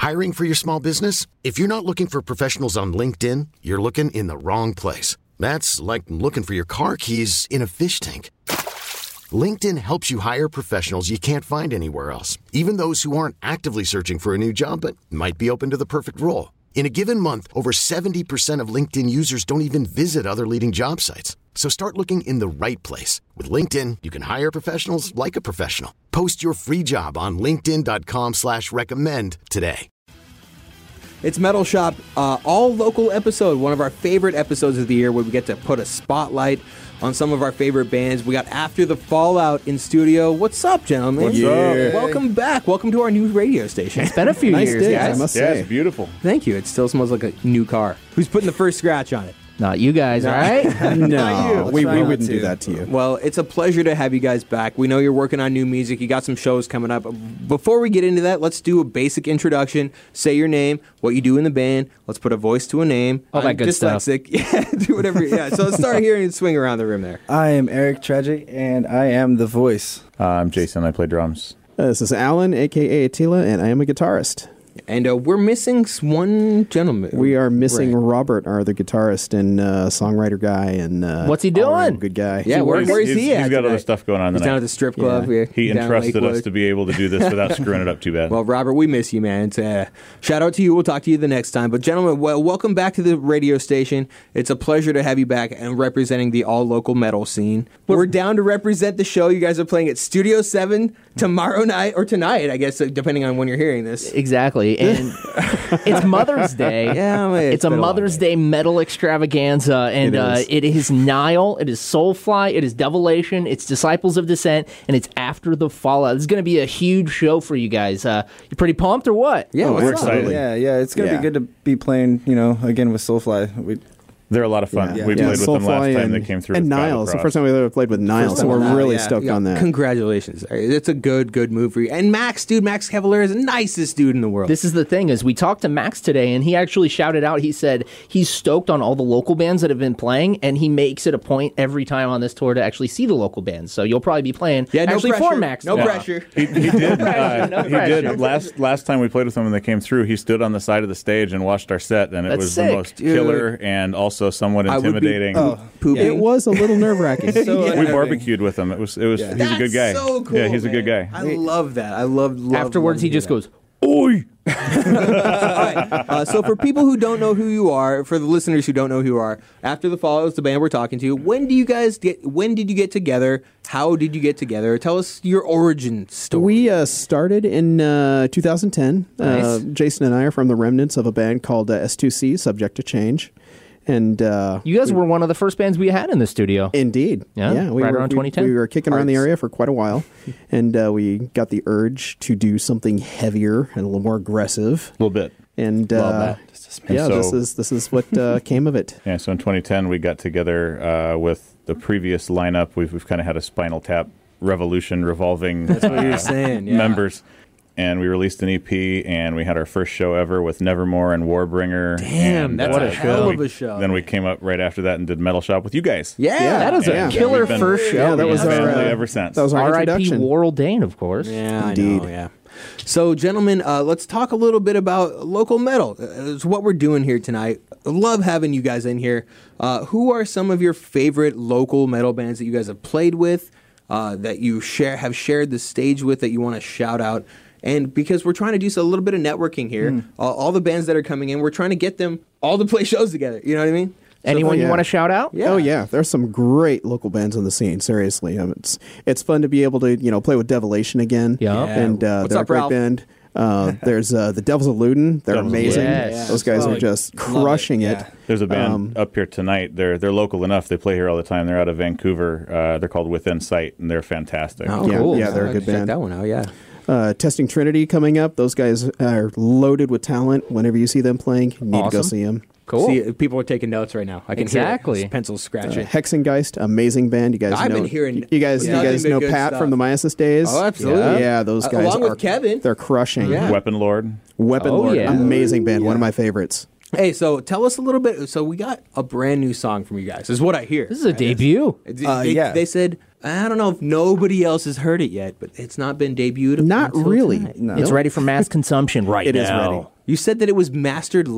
Hiring for your small business? If you're not looking for professionals on LinkedIn, you're looking in the wrong place. That's like looking for your car keys in a fish tank. LinkedIn helps you hire professionals you can't find anywhere else, even those who aren't actively searching for a new job but might be open to the perfect role. In a given month, over 70% of LinkedIn users don't even visit other leading job sites. So start looking in the right place. With LinkedIn, you can hire professionals like a professional. Post your free job on linkedin.com/recommend today. It's Metal Shop, all local episode, one of our favorite episodes of the year where we get to put a spotlight on some of our favorite bands. We got After the Fallout in studio. What's up, gentlemen? What's up? Welcome back. Welcome to our new radio station. It's been a few Nice years, digs, guys. I must Yeah, say. it's beautiful. Thank you. It still smells like a new car. Who's putting the first scratch on it? Not you guys, right? No, we Try not wouldn't to. do that to you. Well, it's a pleasure to have you guys back. We know you're working on new music. You got some shows coming up. Before we get into that, let's do a basic introduction. Say your name, what you do in the band. Let's put a voice to a name. All that I'm good stuff. dyslexic. Yeah, do whatever. Yeah, so let's start here and swing around the room there. I am Eric Tragic, and I am the voice. I'm Jason. I play drums. This is Alan, a.k.a. Attila, and I am a guitarist. And we're missing one gentleman. We are missing Right. Robert, our other guitarist and songwriter guy. And What's he all-around doing? Good guy. Yeah, where is he at He's got today? other stuff going on He's down at tonight. the strip club. Yeah. He down in entrusted us Lakewood. to be able to do this without screwing it up too bad. Well, Robert, we miss you, man. Shout out to you. We'll talk to you the next time. But, gentlemen, welcome back to the radio station. It's a pleasure to have you back and representing the all-local metal scene. We're down to represent the show. You guys are playing at Studio 7 tomorrow night, or tonight, I guess, depending on when you're hearing this. Exactly. And it's Mother's Day. Yeah, I mean, it's a been long Mother's Day metal extravaganza. And It is. it is Nile, it is Soulfly, it is Devilation, it's Disciples of Descent, and it's After the Fallout. This is going to be a huge show for you guys. You pretty pumped or what? Yeah, we're what's up? excited. Yeah, it's gonna Yeah. be good to be playing, again with Soulfly. They're a lot of fun. Yeah. We played with them last Soulfly time they and, came through. and with Niles. The Battlecross. first time we ever played with Niles, so time we're with really Niles, stoked yeah. on that. Congratulations. It's a good move for you. And Max, dude, Max Cavalier is the nicest dude in the world. This is the thing is we talked to Max today and he actually shouted out, he said he's stoked on all the local bands that have been playing and he makes it a point every time on this tour to actually see the local bands. So you'll probably be playing no actually pressure. for Max. No today. pressure. He did. No He pressure. did. Last time we played with him when they came through, he stood on the side of the stage and watched our set, and it That's was sick, the most dude. killer and also somewhat I would be intimidating. pooping. It was a little nerve-wracking. We barbecued with him. It was. He's a good guy. That's so cool, Yeah, he's a good man. guy. I love that. I love Afterwards he to just hear goes, "Oi!" that. So for people who don't know who you are, for the listeners who don't know who you are, After the Fallout is the band we're talking to. When did you get together? How did you get together? Tell us your origin story. We started in 2010. Nice. Jason and I are from the remnants of a band called S2C, Subject to Change. And You guys were one of the first bands we had in the studio. indeed. Yeah, we right were, around we- 2010. We were kicking around the Hearts. area for quite a while. And we got the urge to do something heavier and a little more aggressive. A little bit. And Love that. yeah, And so- this is what came of it. Yeah, so in 2010 we got together with the previous lineup. We've kind of had a Spinal Tap revolution revolving That's what you're saying. Yeah. members. And we released an EP, and we had our first show ever with Nevermore and Warbringer. Damn, and, that's a hell of we- a show. Then we came up right after that and did Metal Shop with you guys. Yeah, That is a Yeah. killer We've been- first show. Yeah, that was Been our, family ever since. That was our R.I.P. introduction. Warrell Dane, of course. Yeah, Indeed. I know, yeah. So, gentlemen, let's talk a little bit about local metal. It's what we're doing here tonight. I love having you guys in here. Who are some of your favorite local metal bands that you guys have played with, that you have shared the stage with, that you want to shout out? And because we're trying to do a little bit of networking here, all the bands that are coming in, we're trying to get them all to play shows together. You know what I mean? Anyone you yeah. want to shout out? Yeah. Oh yeah, there's some great local bands on the scene. Seriously, it's fun to be able to play with Devilation again. Yeah. and What's they're up, a great Ralph? band. There's the Devils of Luden. They're Devils of amazing. Luden. Yes. Those guys Love are it. just Love it, crushing it. yeah. There's a band up here tonight. They're local enough. They play here all the time. They're out of Vancouver. They're called Within Sight, and they're fantastic. Oh, Yeah, cool. yeah, they're a I'll good check band. that one out, yeah. Testing Trinity coming up. Those guys are loaded with talent. Whenever you see them playing, you need to go Awesome. see them. Cool. See, people are taking notes right now. I can Exactly. hear it. Pencils scratching. Hexengeist, amazing band. You guys I've know. been hearing You guys nothing but know good Pat stuff. from the Miasis days. Oh, absolutely. Yeah, those guys Along with are Kevin. They're crushing. Yeah. Weapon Lord. Weapon Oh, Lord, yeah. amazing band. One of my favorites. Hey, so tell us a little bit. So we got a brand new song from you guys, is what I hear. This is a debut. Yeah. They said, I don't know if nobody else has heard it yet, but it's not been debuted. Not until really. tonight. No. It's ready for mass consumption right It now. is ready. You said that it was mastered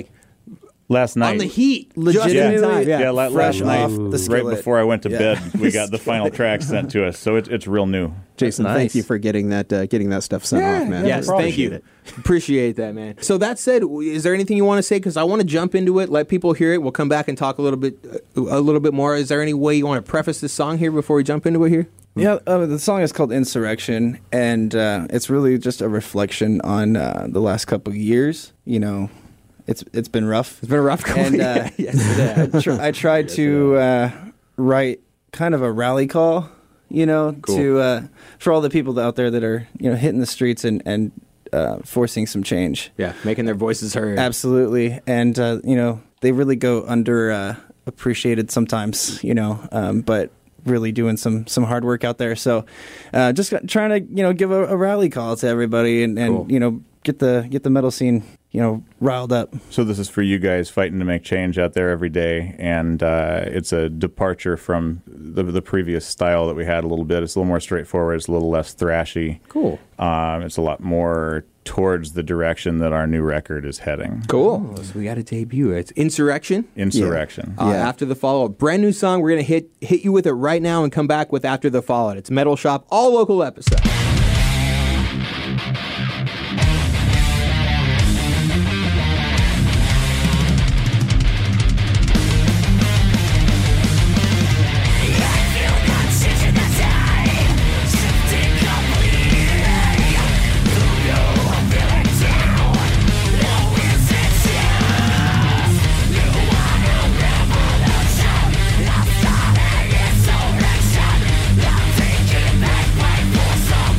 Last night. on the heat, just Legitimately, in time. Yeah, fresh last night, off the right skillet. before I went to Yeah. bed, we got the final track sent to us. So it's real new. Jason, nice. thank you for getting that stuff sent off, man. Yes, thank you. Appreciate that, man. So that said, is there anything you want to say? Because I want to jump into it, let people hear it. We'll come back and talk a little bit more. Is there any way you want to preface this song here before we jump into it here? Yeah, the song is called Insurrection, and it's really just a reflection on the last couple of years. You know, it's been rough. It's been a rough couple. And Yes, I tried to write kind of a rally call, you know, to for all the people out there that are, you know, hitting the streets and forcing some change. yeah, making their voices heard. Absolutely, and you know, they really go under appreciated sometimes, you know, but really doing some hard work out there. So just trying to, you know, give a rally call to everybody and Cool. you know, get the metal scene, you know, riled up. So this is for you guys fighting to make change out there every day, and it's a departure from the previous style that we had a little bit. It's a little more straightforward. It's a little less thrashy. Cool. It's a lot more towards the direction that our new record is heading. Cool. So we got a debut. It's Insurrection. Insurrection. After the Fallout, brand new song. We're gonna hit you with it right now and come back with After the Fallout. It's Metal Shop, all local episode. Taking back my force.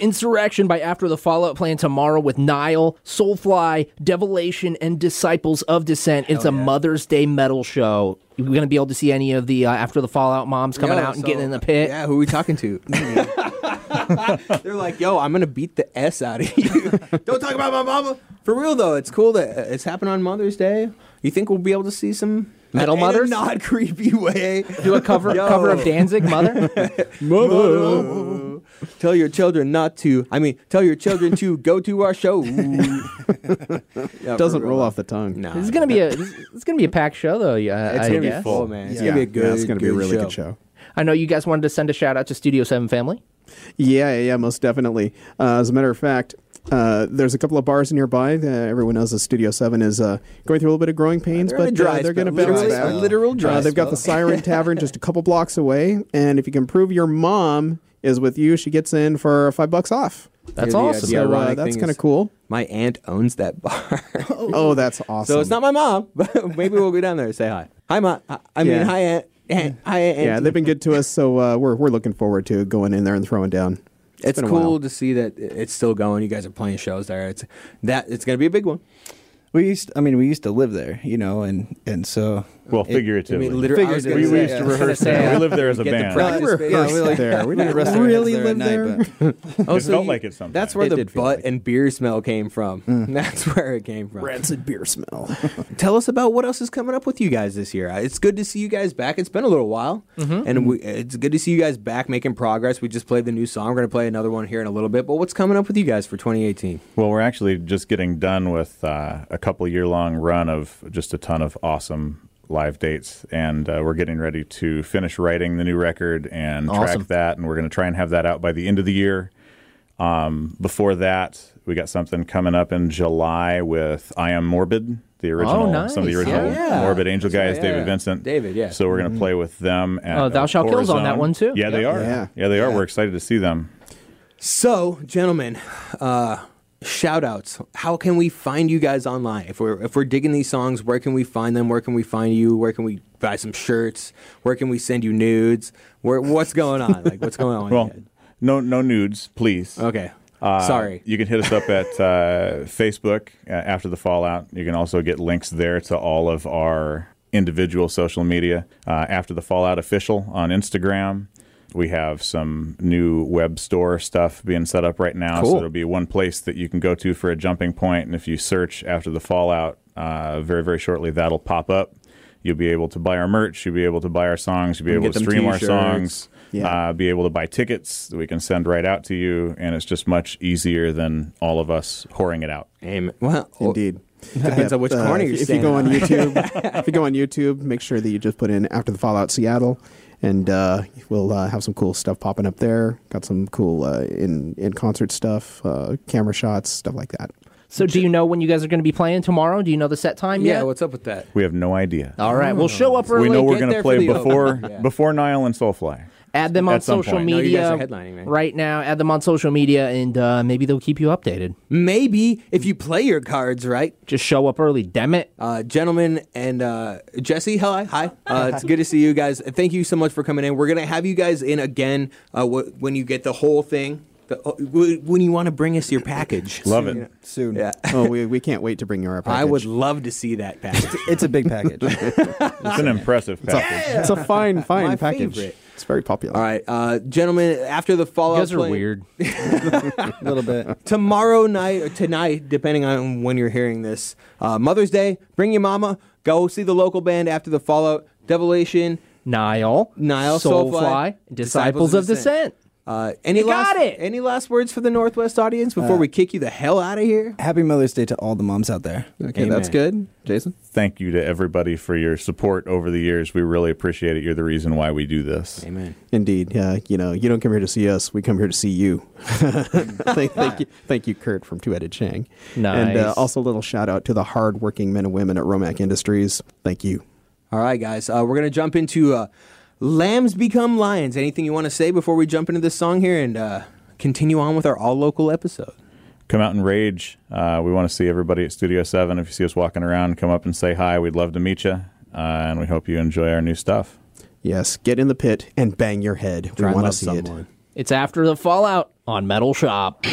Insurrection by After the Fallout playing tomorrow with Nile, Soulfly, Devilation, and Disciples of Descent. It's a Mother's Day metal show. You're going to be able to see any of the After the Fallout moms coming out and getting in the pit. Yeah, who are we talking to? They're like, yo, I'm going to beat the S out of you. Don't talk about my mama. For real, though, it's cool that it's happening on Mother's Day. You think we'll be able to see some Metal mothers? In a not creepy way. Do a cover of Danzig, Mother? Mother. Tell your children tell your children to go to our show. Doesn't roll off the tongue. No. This is gonna be a packed show, though. It's going to be full, man. It's going to be a good it's going to be a really good show. I know you guys wanted to send a shout out to Studio 7 family. Yeah, most definitely. As a matter of fact, there's a couple of bars nearby. Everyone knows that Studio 7 is going through a little bit of growing pains, but they're going to bounce back. Literal dry They've got the Siren Tavern just a couple blocks away, and if you can prove your mom is with you, she gets in for $5 off. That's awesome. So that's kind of cool. My aunt owns that bar. Oh, that's awesome. So it's not my mom, but maybe we'll go down there and say hi. Hi, Mom. Hi, Aunt. Hi, Aunt. Yeah, they've been good to us, so we're looking forward to going in there and throwing down. It's cool to see that it's still going. You guys are playing shows there. It's going to be a big one. We used to live there, and so. Well, figuratively. Figuratively. We used to rehearse there. We lived there as a band. We didn't really live there. It felt like it sometimes. That's where the butt and beer smell came from. That's where it came from. Rancid beer smell. Tell us about what else is coming up with you guys this year. It's good to see you guys back. It's been a little while, and it's good to see you guys back making progress. We just played the new song. We're going to play another one here in a little bit. But what's coming up with you guys for 2018? Well, we're actually just getting done with a couple year-long run of just a ton of awesome live dates, and we're getting ready to finish writing the new record and track that, and we're going to try and have that out by the end of the year. Before that, we got something coming up in July with I Am Morbid, the original, some of the original Morbid Angel guys, David Vincent. David, yeah. So we're going to play with them at Thou Shalt Kill's on that one, too. Yeah, they are. Yeah, they are. We're excited to see them. So, gentlemen, shout outs. How can we find you guys online? If we're digging these songs, where can we find them? Where can we find you? Where can we buy some shirts? Where can we send you nudes? What's going on? Like, what's going on? Well, no nudes, please. Okay. Sorry. You can hit us up at Facebook After the Fallout. You can also get links there to all of our individual social media. After the Fallout Official on Instagram. We have some new web store stuff being set up right now. Cool. So there'll be one place that you can go to for a jumping point. And if you search After the Fallout, very, very shortly, that'll pop up. You'll be able to buy our merch. You'll be able to buy our songs. You'll be able to stream our songs. Yeah. Be able to buy tickets that we can send right out to you. And it's just much easier than all of us whoring it out. Amen. Well, indeed. Depends on which corner you're standing on. If you go on YouTube, make sure that you just put in After the Fallout Seattle. And we'll have some cool stuff popping up there. Got some cool in-concert stuff, camera shots, stuff like that. So do you know when you guys are going to be playing tomorrow? Do you know the set time yet? Yeah, what's up with that? We have no idea. All right, we'll show up early. We know we're going to play before Nile and Soulfly. Add them on social media right now. Add them on social media, and maybe they'll keep you updated. Maybe if you play your cards right. Just show up early, damn it. Gentlemen and Jesse, hi. It's good to see you guys. Thank you so much for coming in. We're going to have you guys in again when you get the whole thing. When you want to bring us your package. Love it. Soon. Yeah. Oh, we can't wait to bring you our package. I would love to see that package. It's a big package. It's an impressive package. It's a fine My package. favorite. It's very popular. All right, gentlemen, after the Fallout You guys are weird. A little bit. Tomorrow night, or tonight, depending on when you're hearing this, Mother's Day, bring your mama, go see the local band After the Fallout, Devilation, Nile, Soulfly, Disciples of Descent. Any last words for the Northwest audience before we kick you the hell out of here? Happy Mother's Day to all the moms out there. Okay, Amen. That's good. Jason? Thank you to everybody for your support over the years. We really appreciate it. You're the reason why we do this. Amen. Indeed. You don't come here to see us. We come here to see you. Thank you, Kurt from Two-Headed Shang. Nice. And also a little shout out to the hardworking men and women at Romac Industries. Thank you. All right, guys. We're going to jump into Lambs Become Lions. Anything you want to say before we jump into this song here and continue on with our all-local episode? Come out and rage. We want to see everybody at Studio 7. If you see us walking around, come up and say hi. We'd love to meet you, and we hope you enjoy our new stuff. Yes, get in the pit and bang your head. We want to see it. It's After the Fallout. on Metal Shop.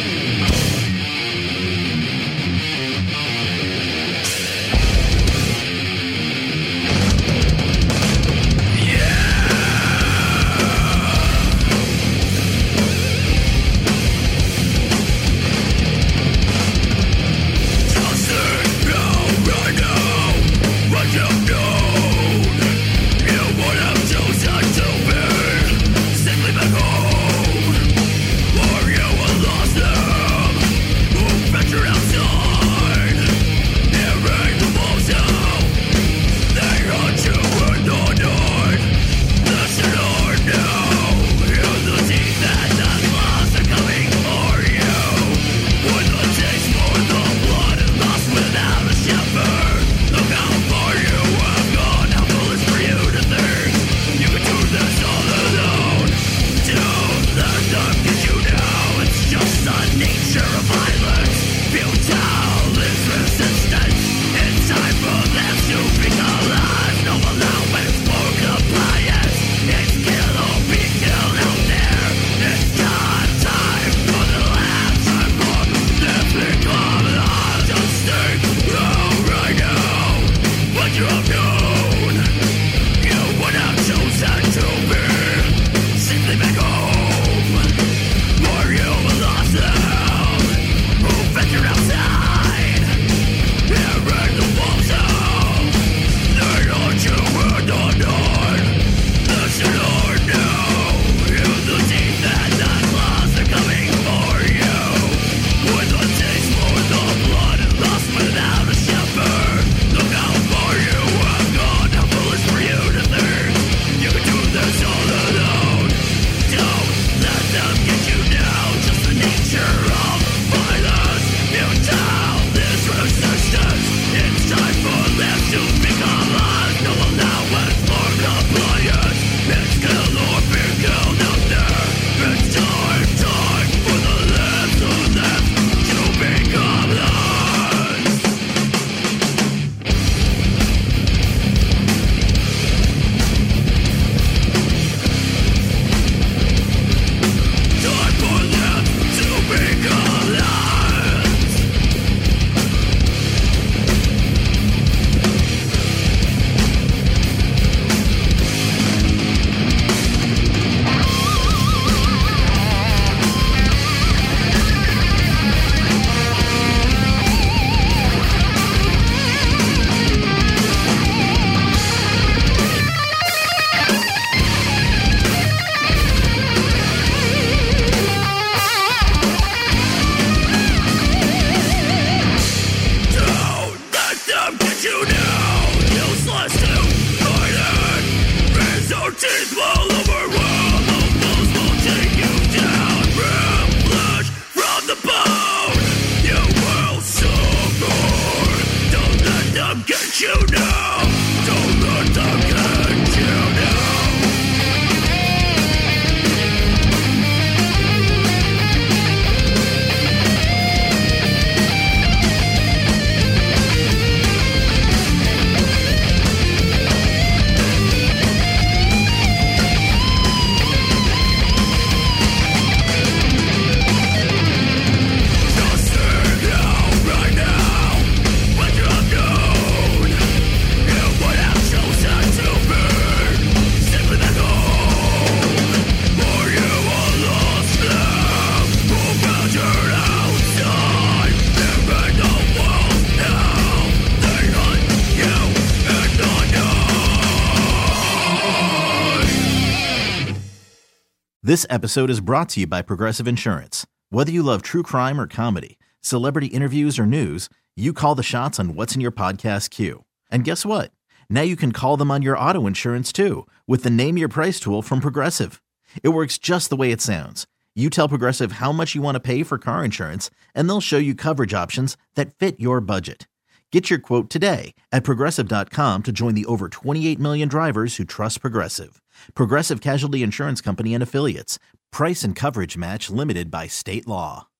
This episode is brought to you by Progressive Insurance. Whether you love true crime or comedy, celebrity interviews or news, you call the shots on what's in your podcast queue. And guess what? Now you can call them on your auto insurance too with the Name Your Price tool from Progressive. It works just the way it sounds. You tell Progressive how much you want to pay for car insurance, and they'll show you coverage options that fit your budget. Get your quote today at Progressive.com to join the over 28 million drivers who trust Progressive. Progressive Casualty Insurance Company and Affiliates. Price and coverage match limited by state law.